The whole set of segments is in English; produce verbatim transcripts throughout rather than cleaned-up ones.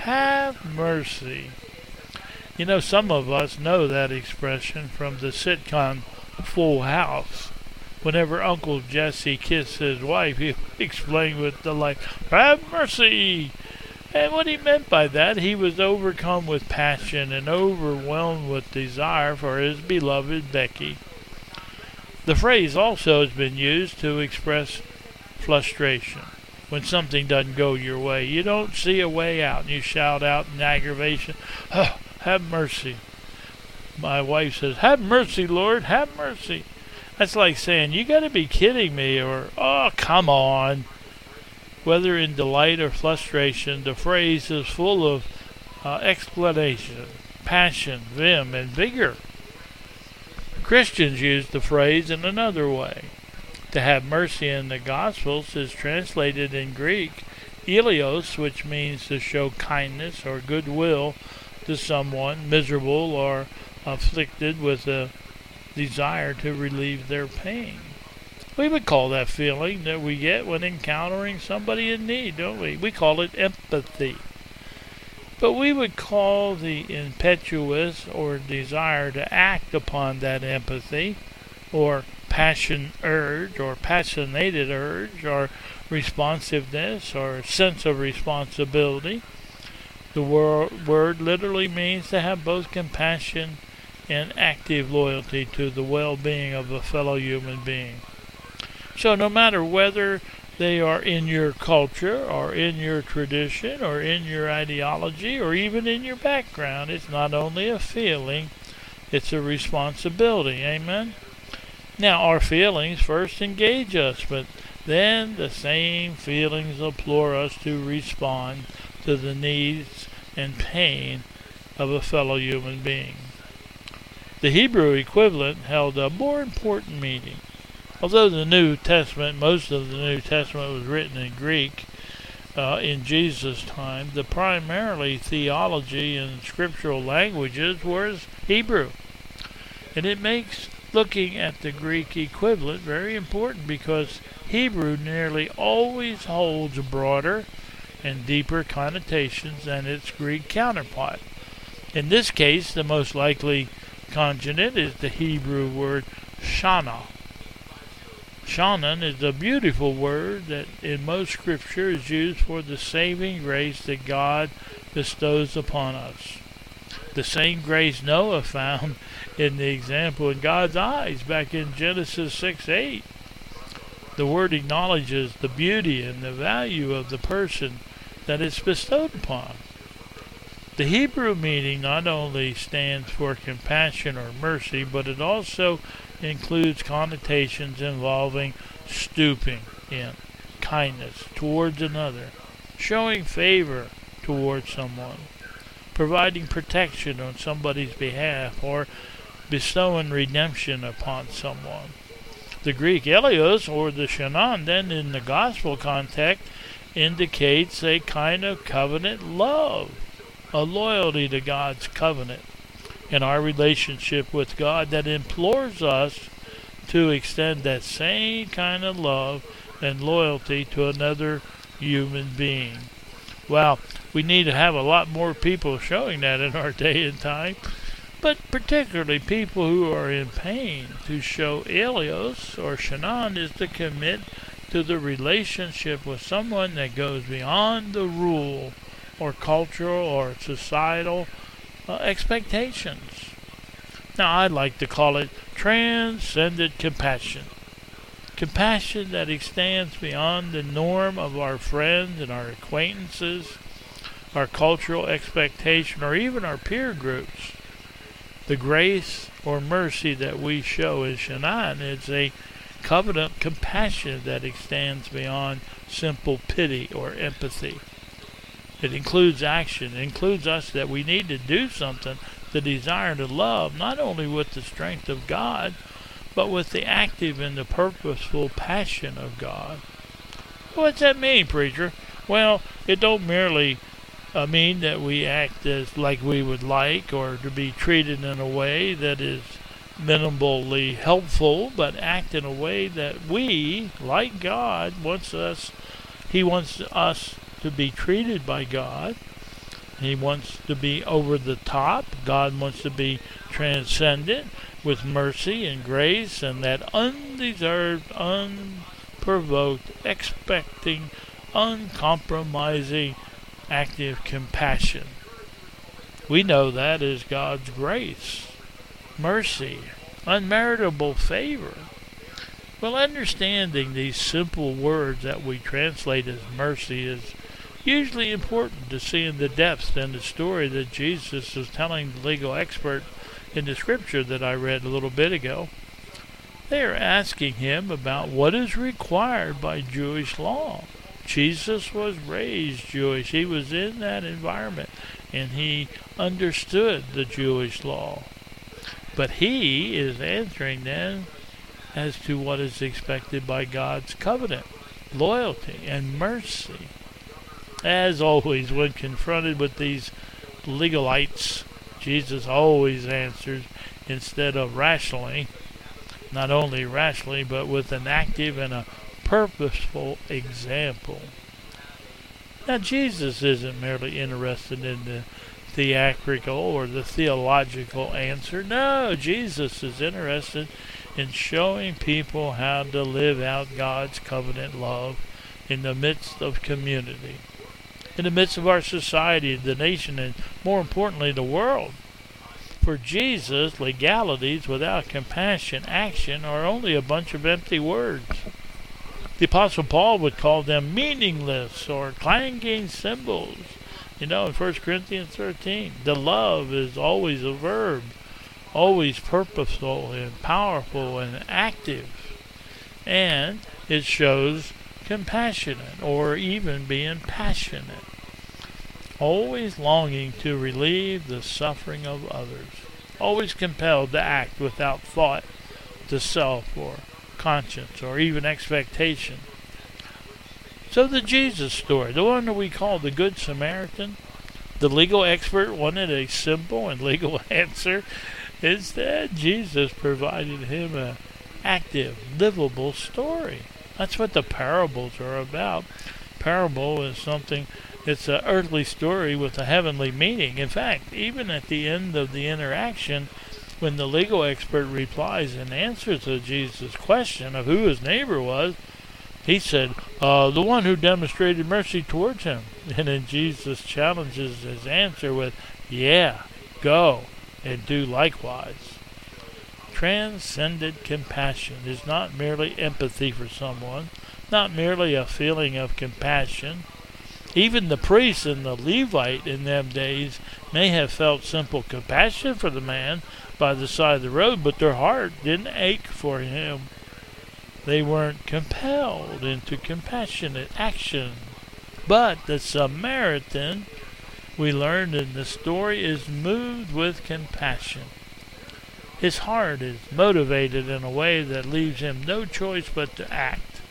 have mercy. You know, some of us know that expression from the sitcom Full House. Whenever Uncle Jesse kissed his wife, he explained with delight, "Have mercy!" And what he meant by that, he was overcome with passion and overwhelmed with desire for his beloved Becky. The phrase also has been used to express frustration. When something doesn't go your way, you don't see a way out, and you shout out in aggravation, "Oh, have mercy." My wife says, "Have mercy, Lord, have mercy." That's like saying, "You got to be kidding me," or "Oh, come on." Whether in delight or frustration, the phrase is full of uh, explanation, passion, vim, and vigor. Christians use the phrase in another way. To have mercy in the Gospels is translated in Greek, eleos, which means to show kindness or goodwill to someone miserable or afflicted with a desire to relieve their pain. We would call that feeling that we get when encountering somebody in need, don't we? We call it empathy. But we would call the impetuous or desire to act upon that empathy, or passion urge, or passionated urge, or responsiveness, or sense of responsibility. The wor- word literally means to have both compassion and active loyalty to the well-being of a fellow human being. So no matter whether they are in your culture, or in your tradition, or in your ideology, or even in your background, it's not only a feeling, it's a responsibility. Amen? Now, our feelings first engage us, but then the same feelings implore us to respond to the needs and pain of a fellow human being. The Hebrew equivalent held a more important meaning. Although the New Testament, most of the New Testament was written in Greek uh, in Jesus' time, the primarily theology and scriptural languages was Hebrew. And it makes looking at the Greek equivalent very important, because Hebrew nearly always holds broader and deeper connotations than its Greek counterpart. In this case, the most likely conjugate is the Hebrew word shana. Shanan is a beautiful word that in most scripture is used for the saving grace that God bestows upon us. The same grace Noah found in the example in God's eyes back in Genesis six eight. The word acknowledges the beauty and the value of the person that it's bestowed upon. The Hebrew meaning not only stands for compassion or mercy, but it also includes connotations involving stooping in kindness towards another, showing favor towards someone, providing protection on somebody's behalf, or bestowing redemption upon someone. The Greek eleos, or the shanan, then in the gospel context, indicates a kind of covenant love, a loyalty to God's covenant in our relationship with God that implores us to extend that same kind of love and loyalty to another human being. Well, we need to have a lot more people showing that in our day and time, but particularly people who are in pain. To show eleos or shanan is to commit to the relationship with someone that goes beyond the rule or cultural or societal uh, expectations. Now, I'd like to call it transcendent compassion. Compassion that extends beyond the norm of our friends and our acquaintances, our cultural expectation, or even our peer groups. The grace or mercy that we show in Shanan is a covenant compassion that extends beyond simple pity or empathy. It includes action. It includes us that we need to do something, the desire to love, not only with the strength of God, but with the active and the purposeful passion of God. What's that mean, preacher? Well, it don't merely uh, mean that we act as like we would like, or to be treated in a way that is minimally helpful, but act in a way that we, like God, wants us, He wants us to be treated by God. He wants to be over the top. God wants to be transcendent with mercy and grace and that undeserved, unprovoked, expecting, uncompromising, active compassion. We know that is God's grace, mercy, unmeritable favor. Well, understanding these simple words that we translate as mercy is usually important to seeing the depth and the story that Jesus is telling the legal expert in the scripture that I read a little bit ago. They are asking him about what is required by Jewish law. Jesus was raised Jewish. He was in that environment, and he understood the Jewish law. But he is answering them as to what is expected by God's covenant, loyalty, and mercy. As always, when confronted with these legalites, Jesus always answers instead of rationally, not only rationally, but with an active and a purposeful example. Now, Jesus isn't merely interested in the theatrical or the theological answer. No, Jesus is interested in showing people how to live out God's covenant love in the midst of community, in the midst of our society, the nation, and more importantly, the world. For Jesus, legalities without compassion, action, are only a bunch of empty words. The Apostle Paul would call them meaningless or clanging cymbals. You know, in First Corinthians thirteen, the love is always a verb, always purposeful and powerful and active. And it shows compassionate or even being passionate, always longing to relieve the suffering of others, always compelled to act without thought to self or conscience or even expectation. So the Jesus story, the one that we call the Good Samaritan, the legal expert wanted a simple and legal answer. Instead, Jesus provided him an active, livable story. That's what the parables are about. Parable is something, it's an earthly story with a heavenly meaning. In fact, even at the end of the interaction, when the legal expert replies in answer to Jesus' question of who his neighbor was, he said, uh, the one who demonstrated mercy towards him. And then Jesus challenges his answer with, yeah, go and do likewise. Transcendent compassion is not merely empathy for someone, not merely a feeling of compassion. Even the priest and the Levite in them days may have felt simple compassion for the man by the side of the road, but their heart didn't ache for him. They weren't compelled into compassionate action. But the Samaritan, we learned in the story, is moved with compassion. His heart is motivated in a way that leaves him no choice but to act.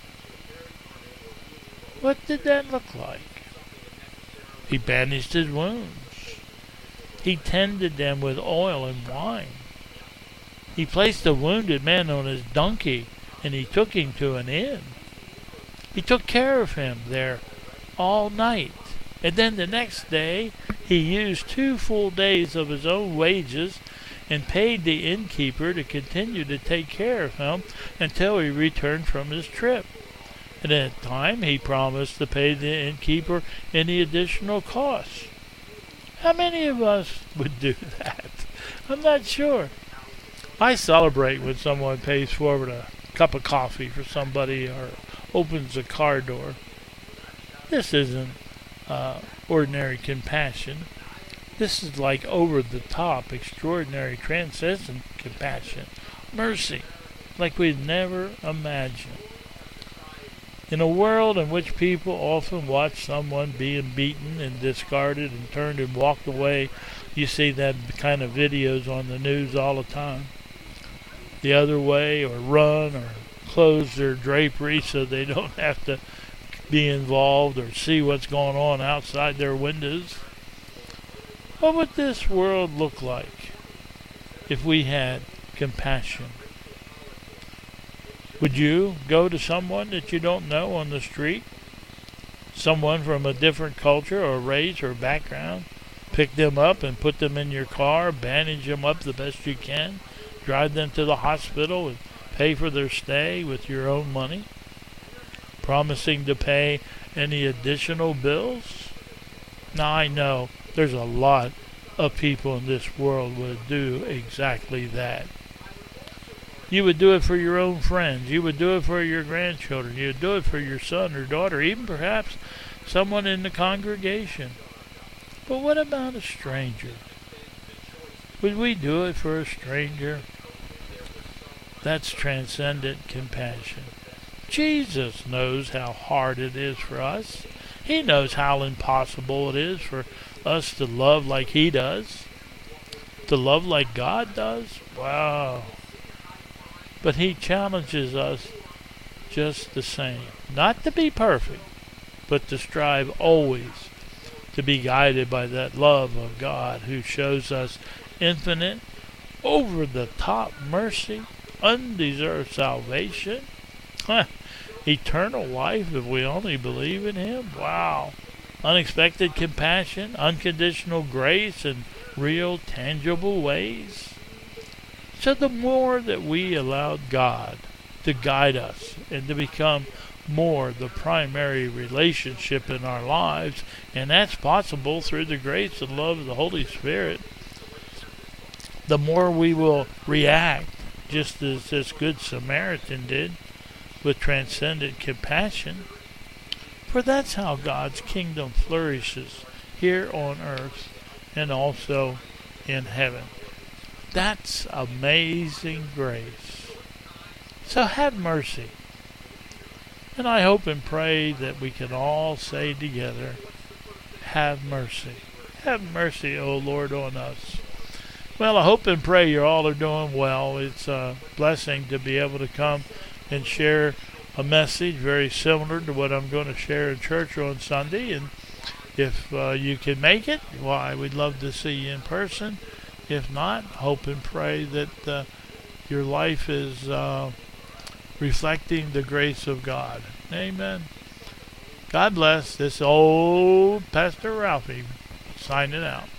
What did that look like? He bandaged his wounds. He tended them with oil and wine. He placed the wounded man on his donkey, and he took him to an inn. He took care of him there all night. And then the next day, he used two full days of his own wages and paid the innkeeper to continue to take care of him until he returned from his trip. And at that time, he promised to pay the innkeeper any additional costs. How many of us would do that? I'm not sure. I celebrate when someone pays forward a cup of coffee for somebody or opens a car door. This isn't uh, ordinary compassion. This is like over-the-top, extraordinary, transcendent compassion, mercy, like we'd never imagined. In a world in which people often watch someone being beaten and discarded and turned and walked away, you see that kind of videos on the news all the time. The other way, or run, or close their drapery so they don't have to be involved or see what's going on outside their windows. What would this world look like if we had compassion? Would you go to someone that you don't know on the street? Someone from a different culture or race or background? pick them up and put them in your car, bandage them up the best you can, drive them to the hospital and pay for their stay with your own money, promising to pay any additional bills? Now I know there's a lot of people in this world would do exactly that. You would do it for your own friends. You would do it for your grandchildren. You would do it for your son or daughter, even perhaps someone in the congregation. But what about a stranger? Would we do it for a stranger? That's transcendent compassion. Jesus knows how hard it is for us. He knows how impossible it is for us to love like He does, to love like God does. Wow. But He challenges us just the same. Not to be perfect, but to strive always to be guided by that love of God who shows us infinite, over-the-top mercy, undeserved salvation, huh, eternal life if we only believe in Him. Wow. Unexpected compassion, unconditional grace, and real, tangible ways. So the more that we allow God to guide us and to become more the primary relationship in our lives, and that's possible through the grace and love of the Holy Spirit, the more we will react, just as this Good Samaritan did, with transcendent compassion. For that's how God's kingdom flourishes here on earth and also in heaven. That's amazing grace. So have mercy. And I hope and pray that we can all say together, have mercy. Have mercy, O Lord, on us. Well, I hope and pray you all are doing well. It's a blessing to be able to come and share a message very similar to what I'm going to share in church on Sunday. And if uh, you can make it, why, we'd love to see you in person. If not, hope and pray that uh, your life is uh, reflecting the grace of God. Amen. God bless. This old Pastor Ralphie signing out.